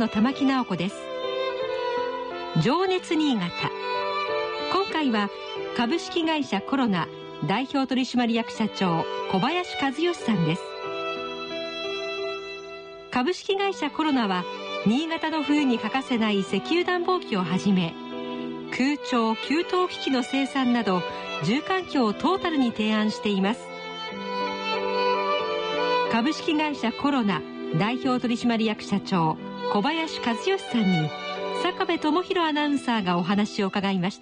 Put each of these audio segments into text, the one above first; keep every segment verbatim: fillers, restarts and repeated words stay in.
の玉木直子です。情熱新潟、今回は株式会社コロナ代表取締役社長小林和義さんです。株式会社コロナは新潟の冬に欠かせない石油暖房機をはじめ、空調給湯機器の生産など住環境をトータルに提案しています。株式会社コロナ代表取締役社長小林和義さんに坂部智博アナウンサーがお話を伺いました。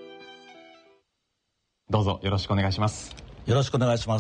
どうぞよろしくお願いします。 よろしくお願いします。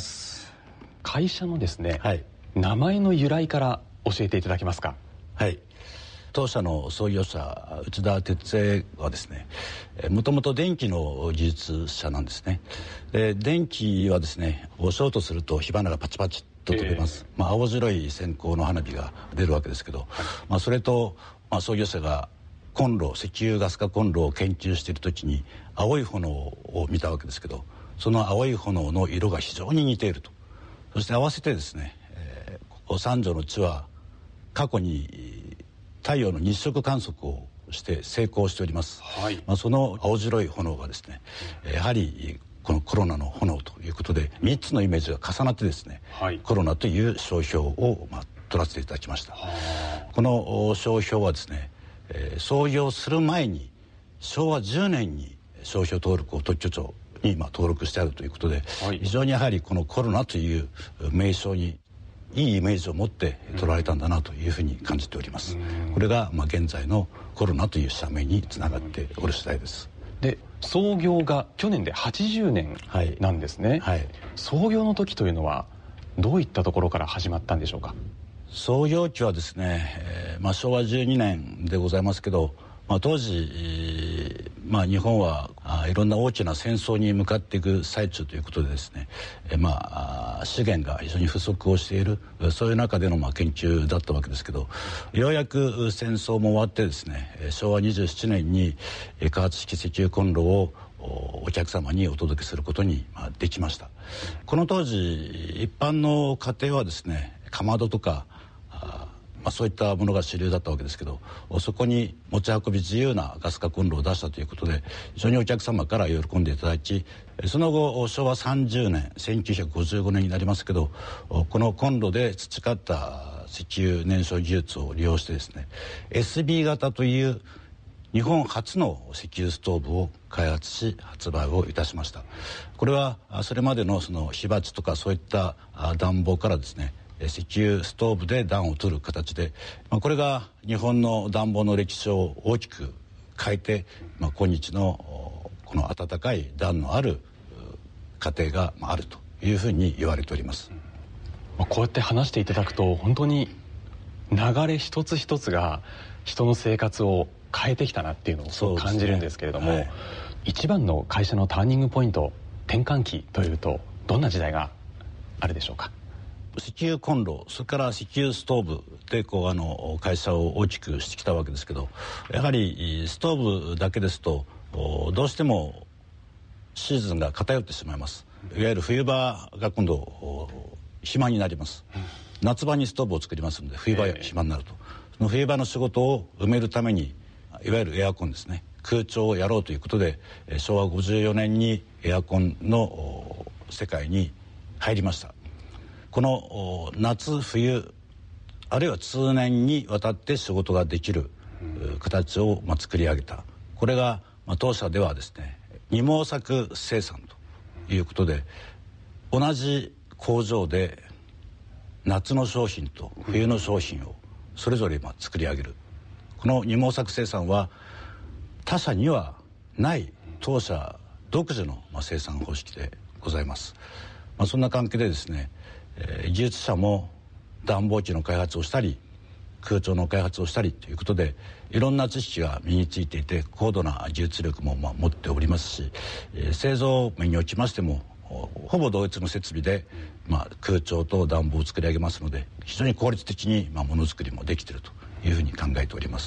会社のですね、 はい、 名前の由来から教えていただけますか。 はい、当社の創業者内田哲也はですね、もともと電気の技術者なんですね。で電気はですね、ショートすると火花がパチパチと飛びます、えーまあ、青白い線香の花火が出るわけですけど、はいまあ、それと、まあ、創業者がコンロ石油ガス化コンロを研究している時に青い炎を見たわけですけど、その青い炎の色が非常に似ていると。そして合わせてですね、えー、ここ三条の地は過去に太陽の日食観測をして成功しております、はいまあ、その青白い炎がですね、やはりこのコロナの炎ということでみっつのイメージが重なってですね、はい、コロナという商標を、まあ、取らせていただきました。この商標はですね、えー、創業する前にしょうわじゅうねんに商標登録を特許庁に、まあ、登録してあるということで、はい、非常にやはりこのコロナという名称にいいイメージを持って取られたんだなというふうに感じております。これが、まあ、現在のコロナという社名につながっておる次第です。 で創業が去年ではちじゅうねんなんですね、はいはい、創業の時というのはどういったところから始まったんでしょうか。 創業期はですね、えーまあ、しょうわじゅうにねんでございますけど、まあ、当時、えーまあ、日本はあいろんな大きな戦争に向かっていく最中ということでですね、えーまあ、資源が非常に不足をしている、そういう中でのまあ研究だったわけですけど、ようやく戦争も終わってですね、しょうわにじゅうななねんに加圧式石油コンロをお客様にお届けすることにできました。この当時一般の家庭はですね、かまどとかまあ、そういったものが主流だったわけですけど、そこに持ち運び自由なガス化コンロを出したということで非常にお客様から喜んでいただき、その後しょうわさんじゅうねんせんきゅうひゃくごじゅうごねんになりますけど、このコンロで培った石油燃焼技術を利用してですね エスビー 型という日本初の石油ストーブを開発し発売をいたしました。これはそれまでのその火鉢とかそういった暖房からですね、石油ストーブで暖を取る形で、まあ、これが日本の暖房の歴史を大きく変えて、まあ、今日のこの暖かい暖のある家庭があるというふうに言われております。 まあ、こうやって話していただくと本当に流れ一つ一つが人の生活を変えてきたなっていうのを感じるんですけれども、ねはい、一番の会社のターニングポイント、転換期というとどんな時代があるでしょうか。 石油コンロ、それから石油ストーブでこうあの会社を大きくしてきたわけですけど、やはりストーブだけですとどうしてもシーズンが偏ってしまいます。いわゆる冬場が今度暇になります。夏場にストーブを作りますので冬場暇になると、その冬場の仕事を埋めるためにいわゆるエアコンですね、空調をやろうということでしょうわごじゅうよねんにエアコンの世界に入りました。この夏冬あるいは通年にわたって仕事ができる形をまあ作り上げた。これがまあ当社ではですね、二毛作生産ということで、同じ工場で夏の商品と冬の商品をそれぞれまあ作り上げる。この二毛作生産は他社にはない当社独自のまあ生産方式でございます。まあ、そんな関係でですね、えー、技術者も暖房機の開発をしたり空調の開発をしたりということでいろんな知識が身についていて高度な技術力もまあ持っておりますし、えー、製造面におきましてもほぼ同一の設備で、まあ、空調と暖房を作り上げますので非常に効率的にまあものづくりもできているというふうに考えております。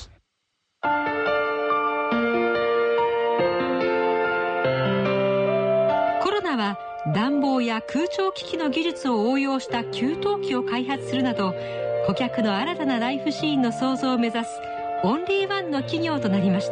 コロナは暖房や空調機器の技術を応用した給湯器を開発するなど、顧客の新たなライフシーンの創造を目指すオンリーワンの企業となりました。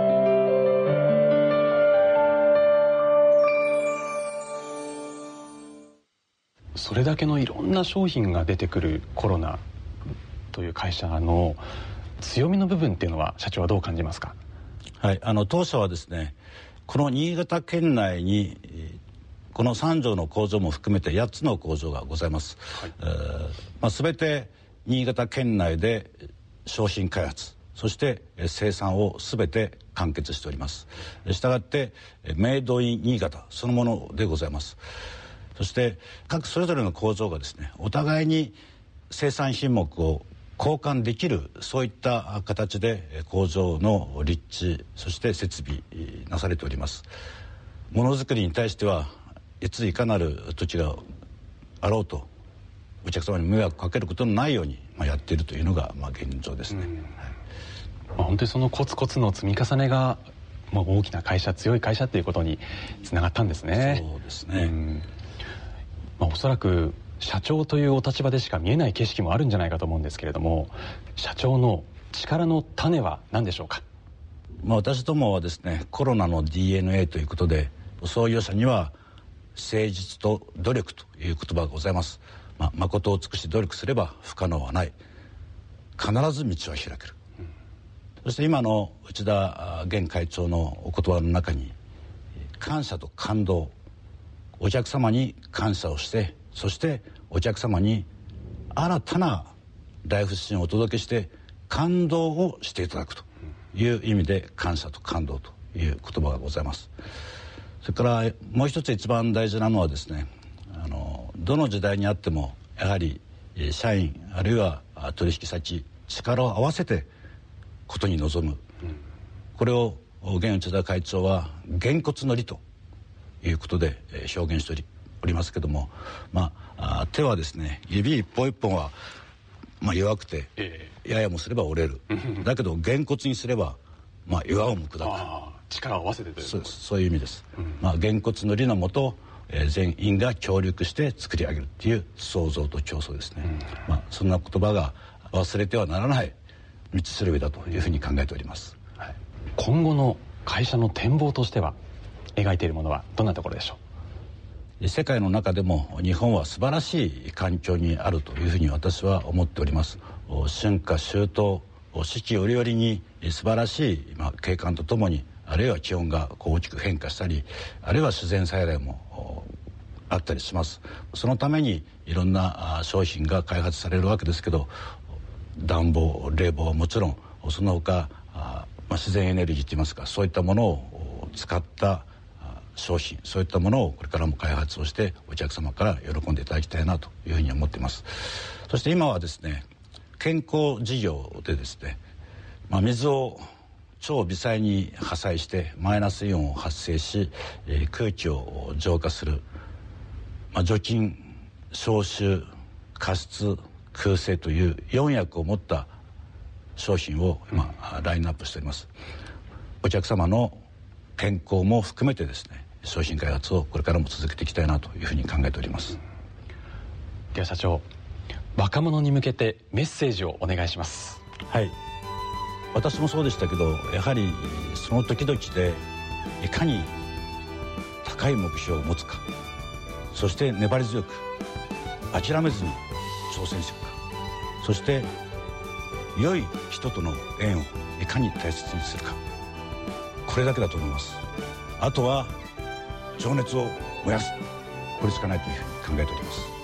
それだけのいろんな商品が出てくるコロナという会社の強みの部分っていうのは社長はどう感じますか？ はい、あの当社はですね、この新潟県内にこのさんじょうの工場も含めてやっつの工場がございます。はい、えーまあ、全て新潟県内で商品開発、そして生産を全て完結しております。したがってメイドイン新潟そのものでございます。そして各それぞれの工場がですね、お互いに生産品目を交換できる、そういった形で工場の立地、そして設備なされております。ものづくりに対してはいついかなる土地があろうとお客様に迷惑かけることのないように、まあ、やっているというのが、まあ、現状ですね。うん、はい、 まあ、本当にそのコツコツの積み重ねが、まあ、大きな会社、強い会社ということにつながったんですね。 そうですね。うん、 まあ、おそらく社長というお立場でしか見えない景色もあるんじゃないかと思うんですけれども、社長の力の種は何でしょうか？ まあ、私どもはですね、コロナの ディーエヌエー ということで、創業者には誠実と努力という言葉がございます。まあ、誠を尽くし努力すれば不可能はない、必ず道は開ける。うん、そして今の内田現会長のお言葉の中に、感謝と感動、お客様に感謝をして、そしてお客様に新たなライフシーンをお届けして感動をしていただくという意味で、感謝と感動という言葉がございます。それからもう一つ一番大事なのはですね、あのどの時代にあってもやはり社員あるいは取引先、力を合わせてことに臨む、うん、これを現内田会長はげんこつの理ということで表現しておりますけども、まあ、手はですね、指一本一本はまあ弱くて、えー、ややもすれば折れるだけどげんこつにすればまあ岩をむくだく、 力を合わせてという、 そうです、そういう意味です。うん、まあ、げんこつの理のもと、えー、全員が協力して作り上げるっていう創造と競争ですね。うん、まあ、そんな言葉が忘れてはならない道しるべだというふうに考えております。 はい、今後の会社の展望としては描いているものはどんなところでしょう？ 世界の中でも日本は素晴らしい環境にあるというふうに私は思っております。春夏秋冬、四季折々に素晴らしい、まあ、景観とともに、あるいは気温がこう大きく変化したり、あるいは自然災害もあったりします。そのためにいろんな商品が開発されるわけですけど、暖房、冷房はもちろん、その他あ、まあ、自然エネルギーといいますか、そういったものを使った商品、そういったものをこれからも開発をしてお客様から喜んでいただきたいなというふうに思っています。そして今はですね、健康事業でですね、まあ、水を超微細に破砕してマイナスイオンを発生し、えー、空気を浄化する、まあ、除菌、消臭、加湿、空清というよん役を持った商品を今、うん、ラインナップしております。お客様の健康も含めてですね、商品開発をこれからも続けていきたいなというふうに考えております。 では社長、若者に向けてメッセージをお願いします。 はい、私もそうでしたけど、やはりその時々でいかに高い目標を持つか、そして粘り強く諦めずに挑戦していくか、そして良い人との縁をいかに大切にするか、これだけだと思います。あとは情熱を燃やす、これしかないというふうに考えております。